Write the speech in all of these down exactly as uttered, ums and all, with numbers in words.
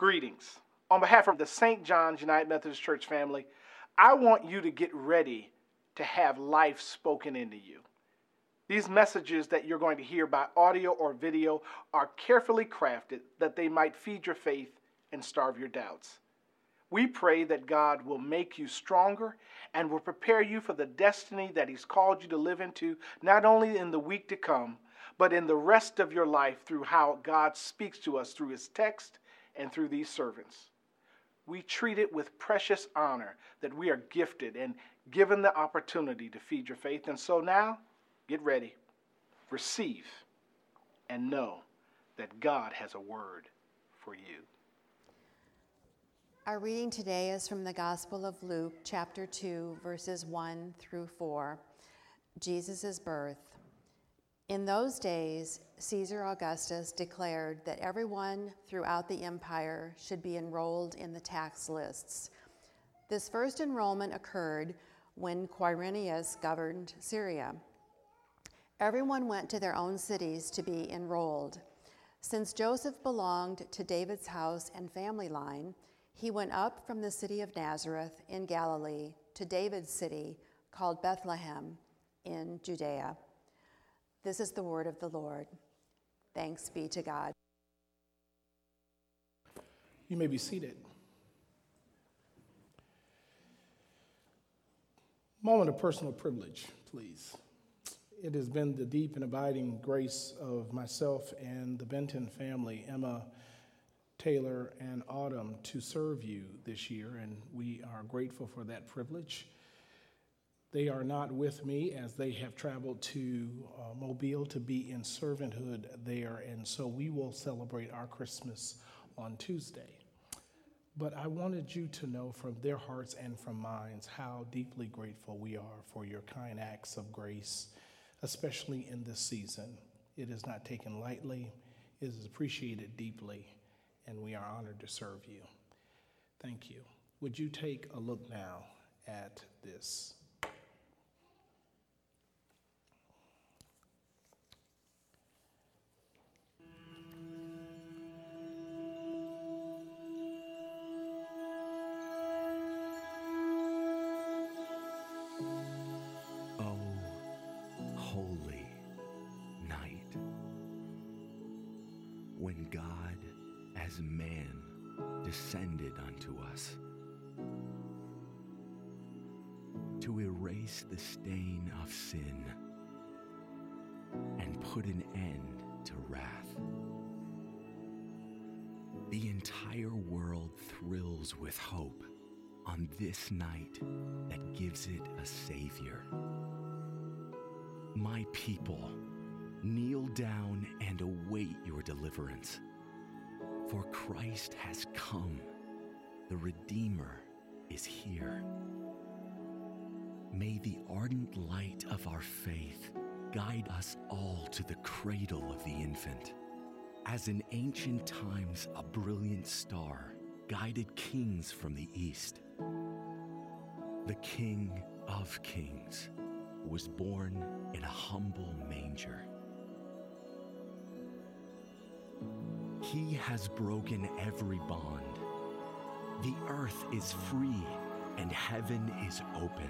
Greetings. On behalf of the Saint John's United Methodist Church family, I want you to get ready to have life spoken into you. These messages that you're going to hear by audio or video are carefully crafted that they might feed your faith and starve your doubts. We pray that God will make you stronger and will prepare you for the destiny that He's called you to live into, not only in the week to come, but in the rest of your life through how God speaks to us through His text and through these servants. We treat it with precious honor that we are gifted and given the opportunity to feed your faith. And so now, get ready, receive, and know that God has a word for you. Our reading today is from the Gospel of Luke, chapter two, verses one through four, Jesus' birth. In those days, Caesar Augustus declared that everyone throughout the empire should be enrolled in the tax lists. This first enrollment occurred when Quirinius governed Syria. Everyone went to their own cities to be enrolled. Since Joseph belonged to David's house and family line, he went up from the city of Nazareth in Galilee to David's city called Bethlehem in Judea. This is the word of the Lord. Thanks be to God. You may be seated. Moment of personal privilege, please. It has been the deep and abiding grace of myself and the Benton family, Emma, Taylor, and Autumn, to serve you this year, and we are grateful for that privilege. They are not with me as they have traveled to uh, Mobile to be in servanthood there, and so we will celebrate our Christmas on Tuesday. But I wanted you to know from their hearts and from mine how deeply grateful we are for your kind acts of grace, especially in this season. It is not taken lightly, it is appreciated deeply, and we are honored to serve you. Thank you. Would you take a look now at this? When God, as man, descended unto us to erase the stain of sin and put an end to wrath. The entire world thrills with hope on this night that gives it a Savior. My people, kneel down and await your deliverance. For Christ has come. The Redeemer is here. May the ardent light of our faith guide us all to the cradle of the infant. As in ancient times a brilliant star guided kings from the east, the King of Kings was born in a humble manger. He has broken every bond. The earth is free and heaven is open.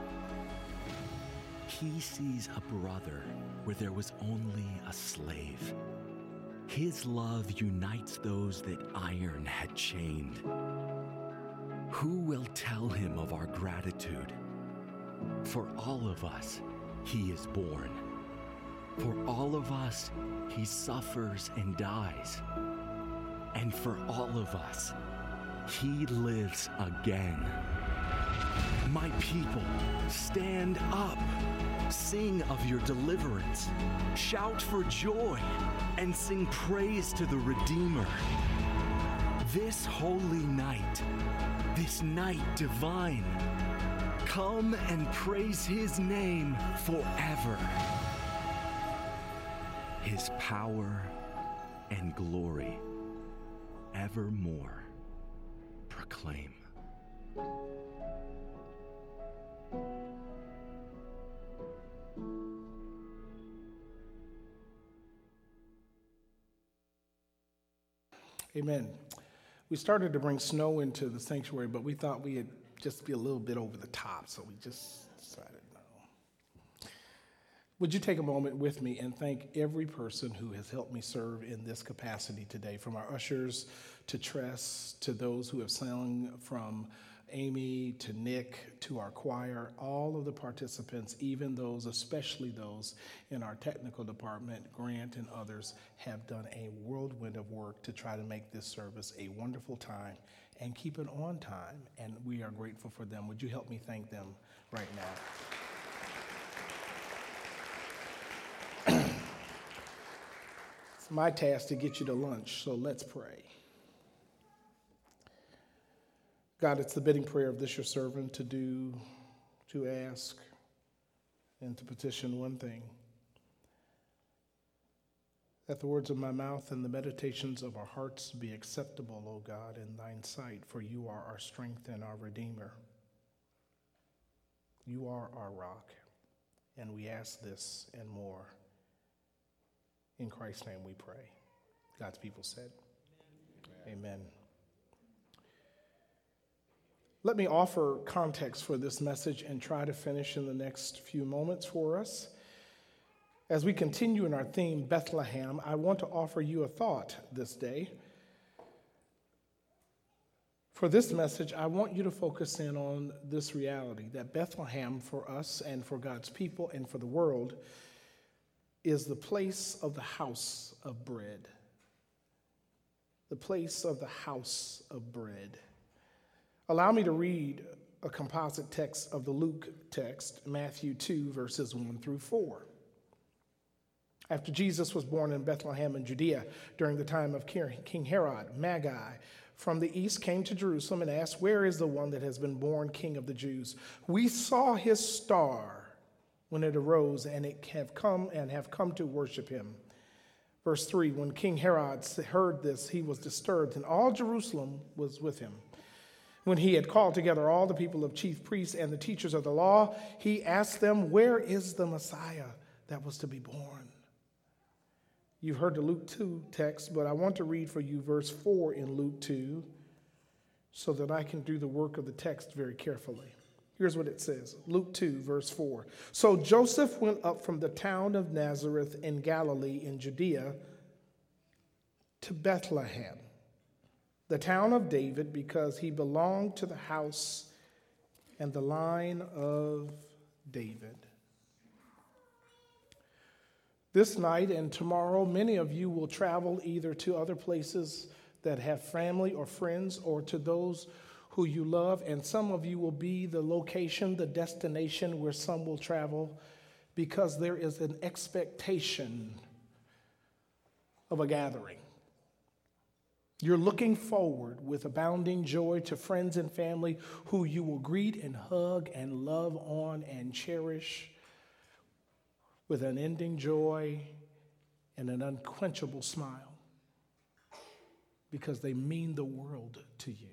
He sees a brother where there was only a slave. His love unites those that iron had chained. Who will tell him of our gratitude? For all of us, he is born. For all of us, he suffers and dies. And for all of us, he lives again. My people, stand up. Sing of your deliverance. Shout for joy and sing praise to the Redeemer. This holy night, this night divine, come and praise his name forever. His power and glory evermore proclaim. Amen. We started to bring snow into the sanctuary, but we thought we'd just be a little bit over the top, so we just decided no. Would you take a moment with me and thank every person who has helped me serve in this capacity today, from our ushers to Tress, to those who have sung, from Amy to Nick to our choir, all of the participants, even those, especially those in our technical department, Grant and others, have done a whirlwind of work to try to make this service a wonderful time and keep it on time, and we are grateful for them. Would you help me thank them right now? It's my task to get you to lunch, so let's pray. God, it's the bidding prayer of this your servant to do, to ask, and to petition one thing: that the words of my mouth and the meditations of our hearts be acceptable, O God, in thine sight, for you are our strength and our Redeemer. You are our rock, and we ask this and more. In Christ's name we pray. God's people said, Amen. Amen. Let me offer context for this message and try to finish in the next few moments for us. As we continue in our theme, Bethlehem, I want to offer you a thought this day. For this message, I want you to focus in on this reality, that Bethlehem for us and for God's people and for the world is the place of the house of bread. The place of the house of bread. Allow me to read a composite text of the Luke text, Matthew two, verses one through four. After Jesus was born in Bethlehem in Judea during the time of King Herod, Magi from the east came to Jerusalem and asked, "Where is the one that has been born King of the Jews? We saw his star when it arose, and it have come and have come to worship him." Verse three, when King Herod heard this, he was disturbed, and all Jerusalem was with him. When he had called together all the people of chief priests and the teachers of the law, he asked them, "Where is the Messiah that was to be born?" You've heard the Luke two text, but I want to read for you verse four in Luke two so that I can do the work of the text very carefully. Here's what it says, Luke two, verse four. So Joseph went up from the town of Nazareth in Galilee in Judea to Bethlehem, the town of David, because he belonged to the house and the line of David. This night and tomorrow, many of you will travel either to other places that have family or friends, or to those who you love, and some of you will be the location, the destination where some will travel, because there is an expectation of a gathering. You're looking forward with abounding joy to friends and family who you will greet and hug and love on and cherish with unending joy and an unquenchable smile, because they mean the world to you.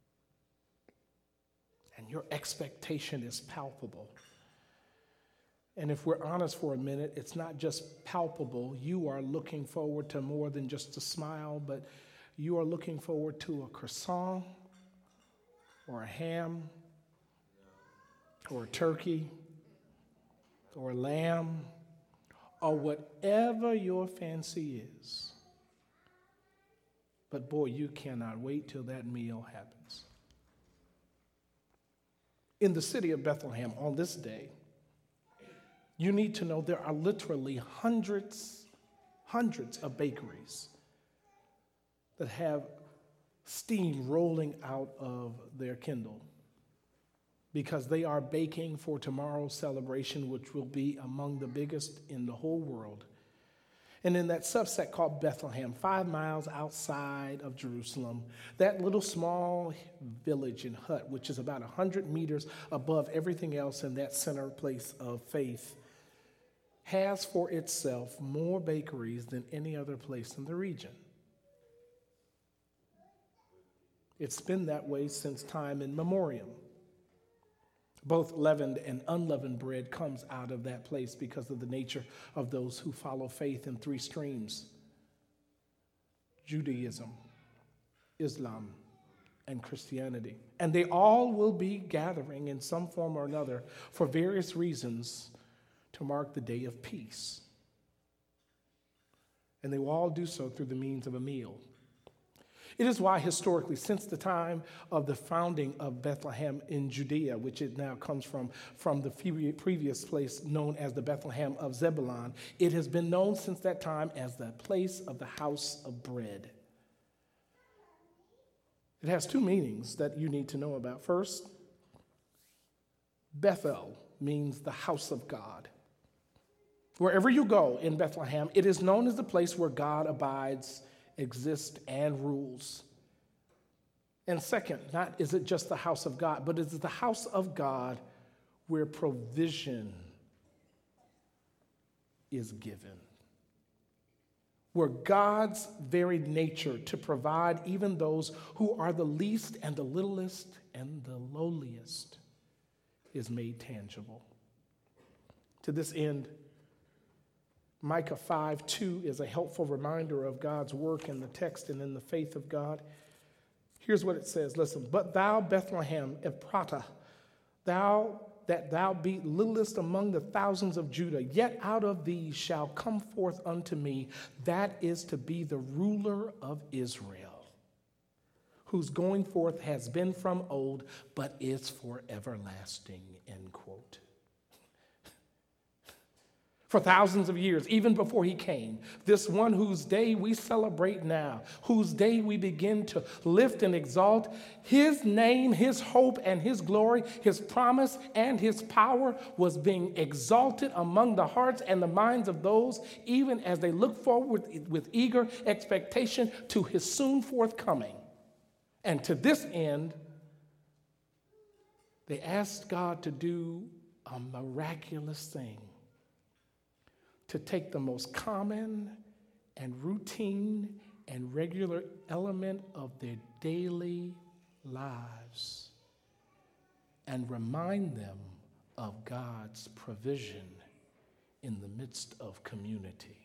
And your expectation is palpable. And if we're honest for a minute, it's not just palpable. You are looking forward to more than just a smile, but you are looking forward to a croissant or a ham or a turkey or a lamb or whatever your fancy is. But boy, you cannot wait till that meal happens. In the city of Bethlehem on this day, you need to know there are literally hundreds, hundreds of bakeries that have steam rolling out of their kindle, because they are baking for tomorrow's celebration, which will be among the biggest in the whole world. And in that subset called Bethlehem, five miles outside of Jerusalem, that little small village and hut, which is about one hundred meters above everything else in that center place of faith, has for itself more bakeries than any other place in the region. It's been that way since time immemorial. Both leavened and unleavened bread comes out of that place because of the nature of those who follow faith in three streams: Judaism, Islam, and Christianity. And they all will be gathering in some form or another for various reasons to mark the day of peace. And they will all do so through the means of a meal. It is why historically, since the time of the founding of Bethlehem in Judea, which it now comes from, from the previous place known as the Bethlehem of Zebulun, it has been known since that time as the place of the house of bread. It has two meanings that you need to know about. First, Bethel means the house of God. Wherever you go in Bethlehem, it is known as the place where God abides, exists, and rules. And second, not is it just the house of God, but it is the house of God where provision is given. Where God's very nature to provide even those who are the least and the littlest and the lowliest is made tangible. To this end, Micah five two is a helpful reminder of God's work in the text and in the faith of God. Here's what it says. Listen, but thou, Bethlehem Ephratah, thou that thou be littlest among the thousands of Judah, yet out of thee shall come forth unto me that is to be the ruler of Israel, whose going forth has been from old, but is for everlasting, end quote. For thousands of years, even before he came, this one whose day we celebrate now, whose day we begin to lift and exalt, his name, his hope, and his glory, his promise, and his power was being exalted among the hearts and the minds of those, even as they look forward with, with eager expectation to his soon forthcoming. And to this end, they asked God to do a miraculous thing. To take the most common and routine and regular element of their daily lives and remind them of God's provision in the midst of community.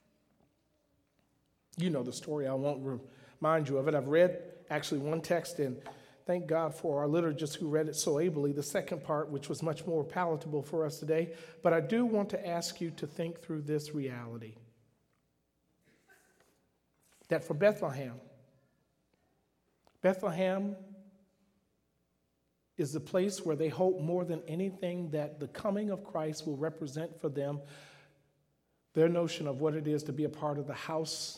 You know the story. I won't remind you of it. I've read actually one text, and thank God for our liturgists who read it so ably, the second part, which was much more palatable for us today. But I do want to ask you to think through this reality. That for Bethlehem, Bethlehem is the place where they hope more than anything that the coming of Christ will represent for them their notion of what it is to be a part of the house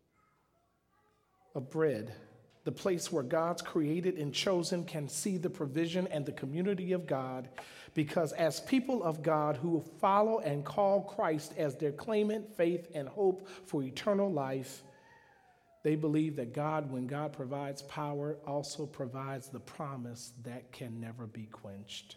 of bread. The place where God's created and chosen can see the provision and the community of God, because as people of God who follow and call Christ as their claimant, faith, and hope for eternal life, they believe that God, when God provides power, also provides the promise that can never be quenched.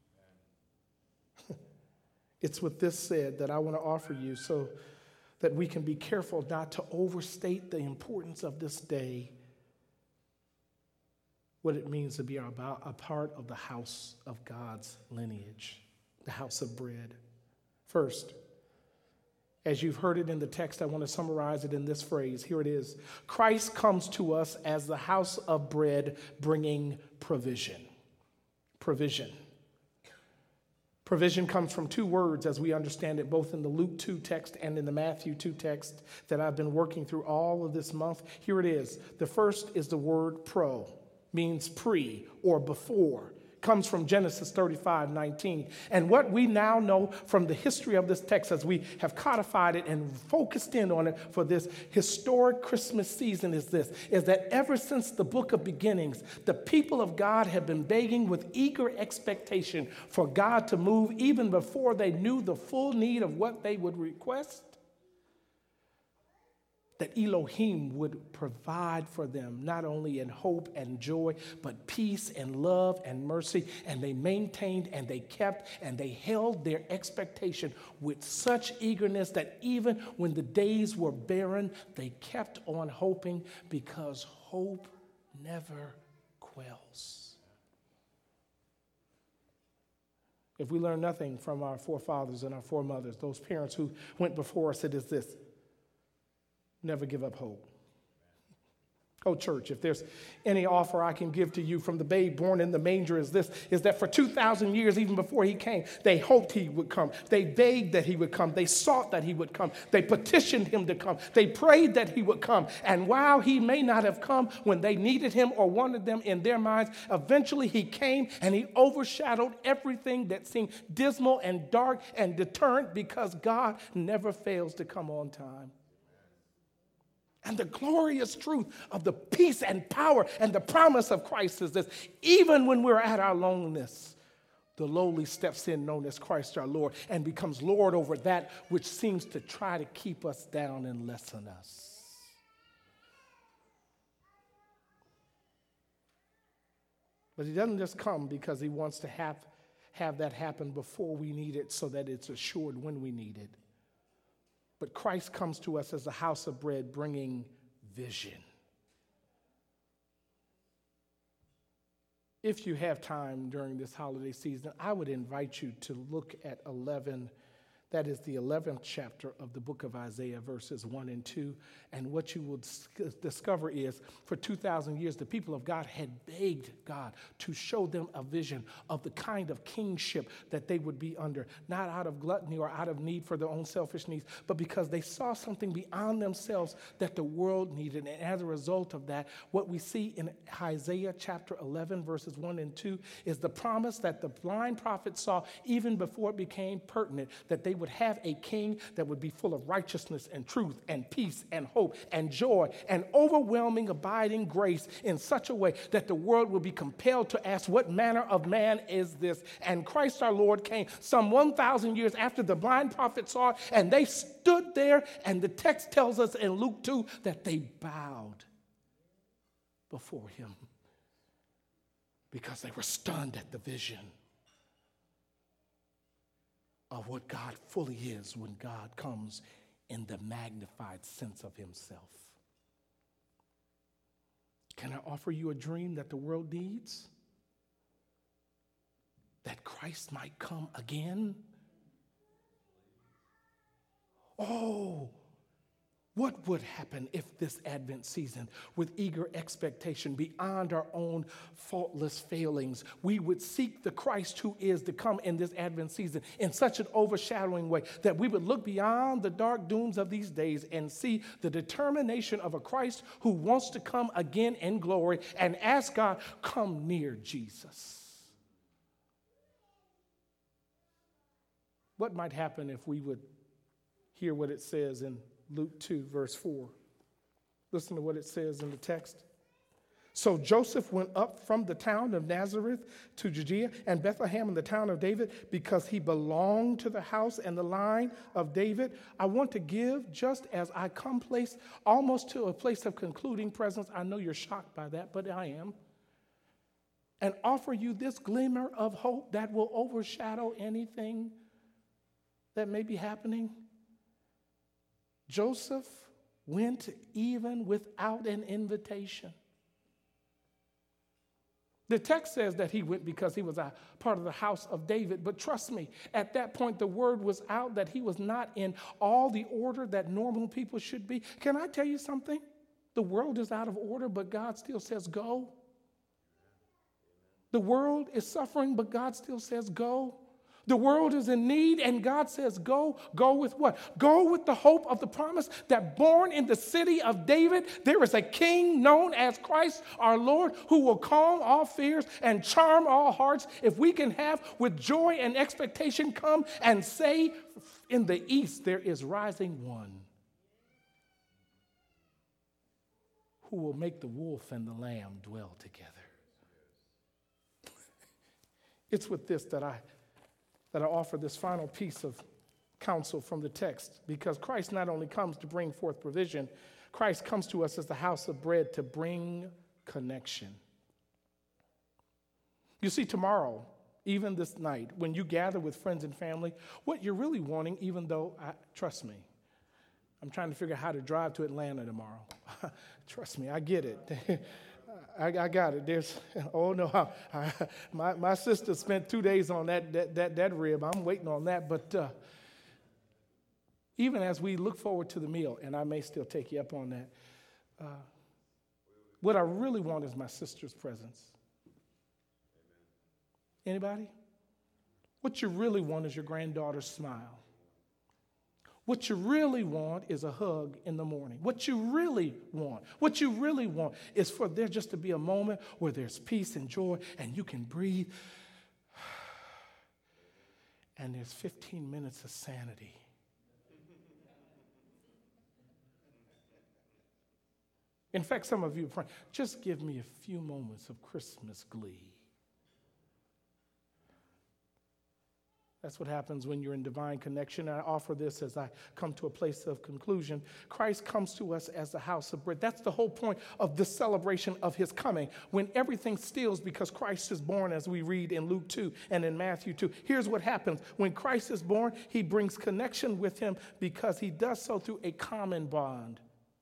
It's with this said that I want to offer you so that we can be careful not to overstate the importance of this day, what it means to be about a part of the house of God's lineage, the house of bread. First, as you've heard it in the text, I want to summarize it in this phrase. Here it is. Christ comes to us as the house of bread, bringing provision. Provision. Provision comes from two words as we understand it, both in the Luke two text and in the Matthew two text that I've been working through all of this month. Here it is. The first is the word pro. Means pre or before, comes from Genesis thirty-five nineteen. And what we now know from the history of this text, as we have codified it and focused in on it for this historic Christmas season, is this, is that ever since the book of beginnings, the people of God have been begging with eager expectation for God to move even before they knew the full need of what they would request. That Elohim would provide for them, not only in hope and joy, but peace and love and mercy. And they maintained and they kept and they held their expectation with such eagerness that even when the days were barren, they kept on hoping, because hope never quells. If we learn nothing from our forefathers and our foremothers, those parents who went before us, it is this: never give up hope. Oh, church, if there's any offer I can give to you from the babe born in the manger is this, is that for two thousand years, even before he came, they hoped he would come. They begged that he would come. They sought that he would come. They petitioned him to come. They prayed that he would come. And while he may not have come when they needed him or wanted them in their minds, eventually he came and he overshadowed everything that seemed dismal and dark and deterrent, because God never fails to come on time. And the glorious truth of the peace and power and the promise of Christ is this: even when we're at our loneliness, the lowly steps in, known as Christ our Lord, and becomes Lord over that which seems to try to keep us down and lessen us. But he doesn't just come because he wants to have, have that happen before we need it, so that it's assured when we need it. But Christ comes to us as a house of bread, bringing vision. If you have time during this holiday season, I would invite you to look at eleven. That is the eleventh chapter of the book of Isaiah, verses one and two. And what you will discover is, for two thousand years, the people of God had begged God to show them a vision of the kind of kingship that they would be under, not out of gluttony or out of need for their own selfish needs, but because they saw something beyond themselves that the world needed. And as a result of that, what we see in Isaiah chapter eleven, verses one and two, is the promise that the blind prophet saw even before it became pertinent, that they would have a king that would be full of righteousness and truth and peace and hope and joy and overwhelming abiding grace, in such a way that the world will be compelled to ask, what manner of man is this? And Christ our Lord came some one thousand years after the blind prophet saw it, and they stood there, and the text tells us in Luke two that they bowed before him because they were stunned at the vision of what God fully is when God comes in the magnified sense of himself. Can I offer you a dream that the world needs? That Christ might come again? Oh, what would happen if this Advent season, with eager expectation beyond our own faultless failings, we would seek the Christ who is to come in this Advent season in such an overshadowing way that we would look beyond the dark dooms of these days and see the determination of a Christ who wants to come again in glory, and ask God, come near, Jesus. What might happen if we would hear what it says in Luke two, verse four. Listen to what it says in the text. So Joseph went up from the town of Nazareth to Judea and Bethlehem in the town of David, because he belonged to the house and the line of David. I want to give, just as I come place almost to a place of concluding presence. I know you're shocked by that, but I am. And offer you this glimmer of hope that will overshadow anything that may be happening. Joseph went even without an invitation. The text says that he went because he was a part of the house of David, but trust me, at that point the word was out that he was not in all the order that normal people should be. Can I tell you something? The world is out of order, but God still says go. The world is suffering, but God still says go. The world is in need, and God says, go. Go with what? Go with the hope of the promise that born in the city of David, there is a king known as Christ our Lord, who will calm all fears and charm all hearts. If we can have with joy and expectation come and say, in the east there is rising one who will make the wolf and the lamb dwell together. It's with this that I that I offer this final piece of counsel from the text, because Christ not only comes to bring forth provision, Christ comes to us as the house of bread to bring connection. You see, tomorrow, even this night, when you gather with friends and family, what you're really wanting, even though, I, trust me, I'm trying to figure out how to drive to Atlanta tomorrow. Trust me, I get it. I, I got it. There's, oh no, I, I, my, my sister spent two days on that, that, that, that rib. I'm waiting on that. But uh, even as we look forward to the meal, and I may still take you up on that, uh, What I really want is my sister's presence. Anybody? What you really want is your granddaughter's smile. What you really want is a hug in the morning. What you really want, what you really want is for there just to be a moment where there's peace and joy and you can breathe. And there's fifteen minutes of sanity. In fact, some of you are praying, just give me a few moments of Christmas glee. That's what happens when you're in divine connection. I offer this as I come to a place of conclusion. Christ comes to us as the house of bread. That's the whole point of this celebration of his coming. When everything stills because Christ is born, as we read in Luke two and in Matthew two. Here's what happens. When Christ is born, he brings connection with him because he does so through a common bond.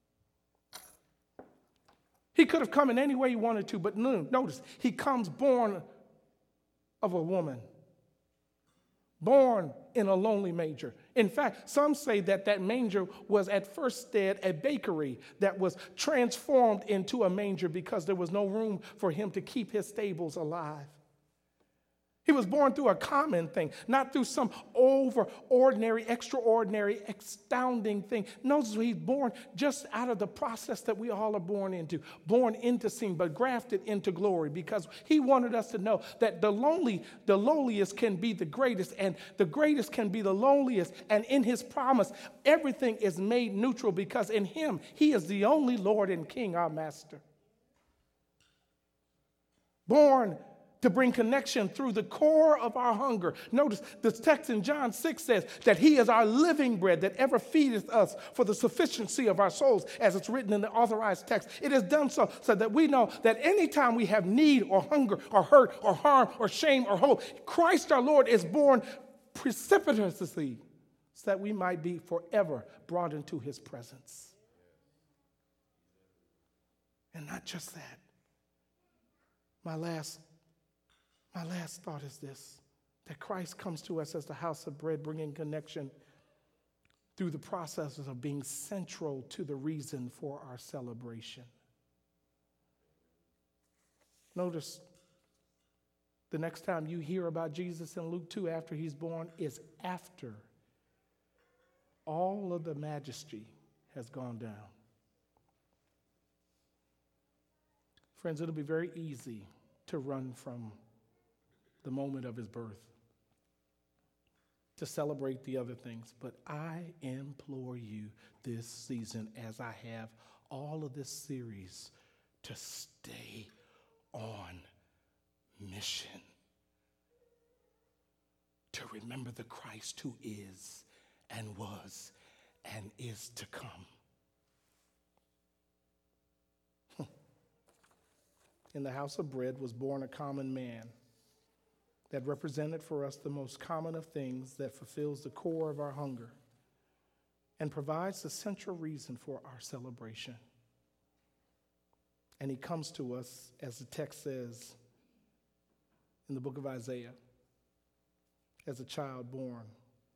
He could have come in any way he wanted to, but no, notice, he comes born of a woman. Born in a lonely manger. In fact, some say that that manger was at first instead a bakery that was transformed into a manger because there was no room for him to keep his stables alive. He was born through a common thing, not through some overordinary, extraordinary, astounding thing. Notice he's born just out of the process that we all are born into, born into sin, but grafted into glory, because he wanted us to know that the lonely, the lowliest can be the greatest, and the greatest can be the loneliest. And in his promise, everything is made neutral because in him, he is the only Lord and King, our master. Born to bring connection through the core of our hunger. Notice this text in John six says that he is our living bread that ever feedeth us for the sufficiency of our souls, as it's written in the authorized text. It is done so, so that we know that anytime we have need or hunger or hurt or harm or shame or hope, Christ our Lord is born precipitously so that we might be forever brought into his presence. And not just that. My last My last thought is this, that Christ comes to us as the house of bread, bringing connection through the processes of being central to the reason for our celebration. Notice the next time you hear about Jesus in Luke two after he's born is after all of the majesty has gone down. Friends, it'll be very easy to run from the moment of his birth, to celebrate the other things. But I implore you this season, as I have all of this series, to stay on mission. To remember the Christ who is and was and is to come. In the house of bread was born a common man that represented for us the most common of things, that fulfills the core of our hunger and provides the central reason for our celebration. And he comes to us, as the text says in the book of Isaiah, as a child born.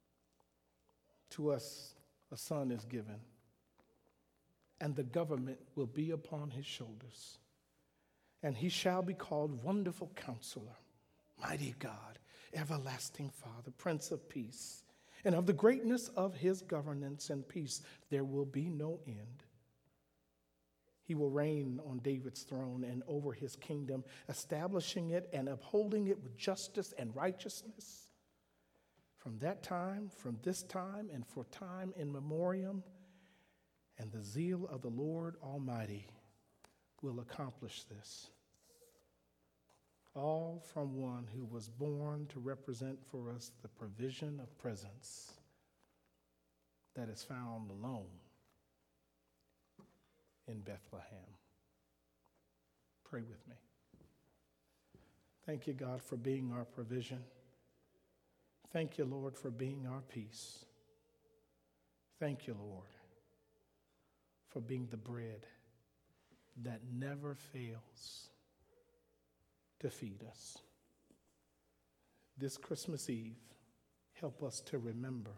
To us a son is given, and the government will be upon his shoulders, and he shall be called Wonderful Counselor, Mighty God, Everlasting Father, Prince of Peace. And of the greatness of his governance and peace there will be no end. He will reign on David's throne and over his kingdom, establishing it and upholding it with justice and righteousness. From that time, from this time, and for time in memoriam, and the zeal of the Lord Almighty will accomplish this. All from one who was born to represent for us the provision of presence that is found alone in Bethlehem. Pray with me. Thank you, God, for being our provision. Thank you, Lord, for being our peace. Thank you, Lord, for being the bread that never fails to feed us. This Christmas Eve, help us to remember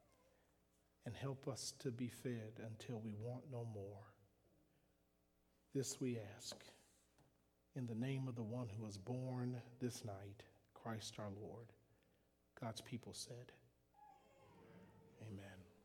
and help us to be fed until we want no more. This we ask in the name of the one who was born this night, Christ our Lord. God's people said, amen.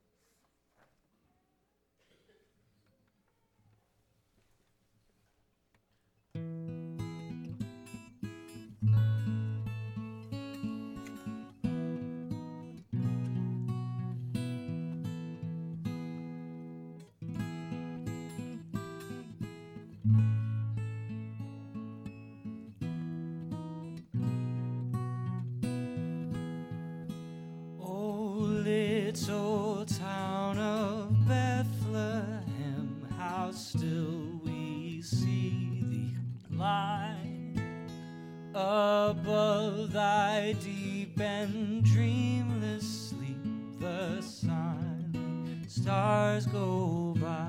Little town of Bethlehem, how still we see thee lie above thy deep and dreamless sleep. The silent stars go by,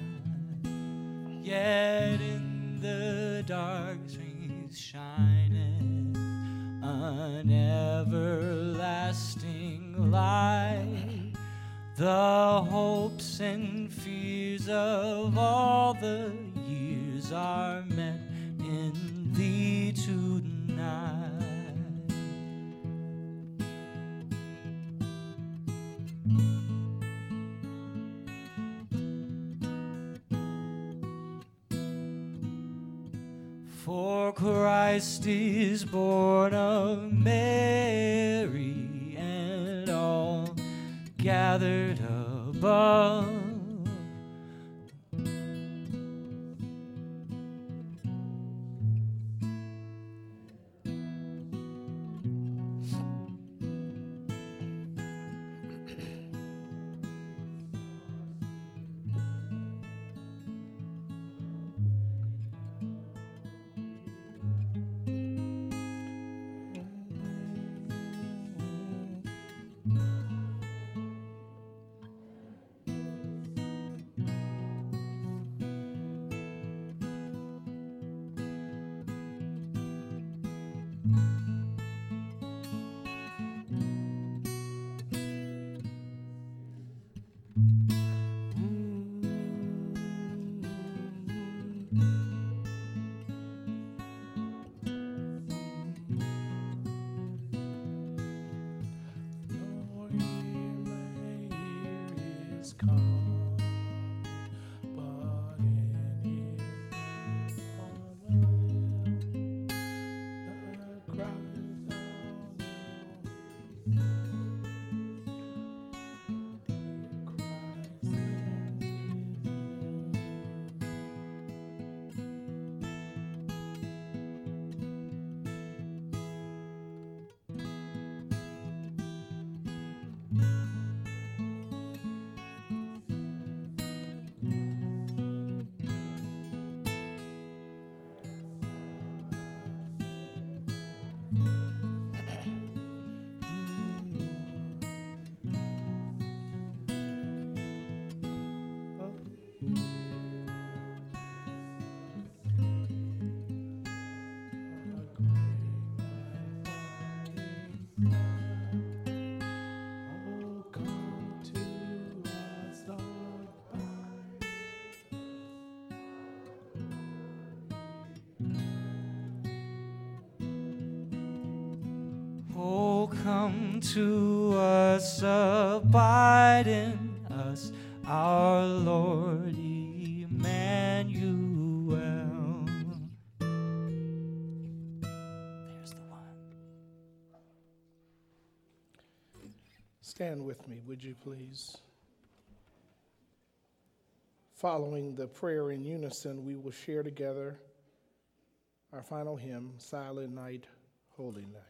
yet in the dark streets shineth an everlasting light. The hopes and fears of all the years are met in thee tonight. For Christ is born of Mary, and all gathered above. Come to us, abide in us, our Lord Emmanuel. There's the one. Stand with me, would you please? Following the prayer in unison, we will share together our final hymn, Silent Night, Holy Night.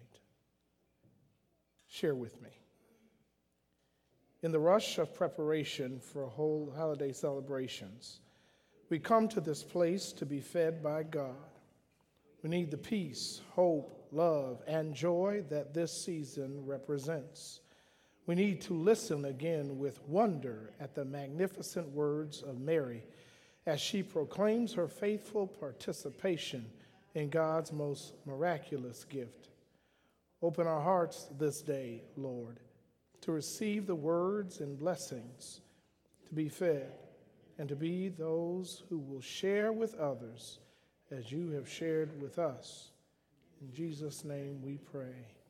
Share with me. In the rush of preparation for whole holiday celebrations, we come to this place to be fed by God. We need the peace, hope, love, and joy that this season represents. We need to listen again with wonder at the magnificent words of Mary as she proclaims her faithful participation in God's most miraculous gift. Open our hearts this day, Lord, to receive the words and blessings, to be fed and to be those who will share with others as you have shared with us. In Jesus' name we pray.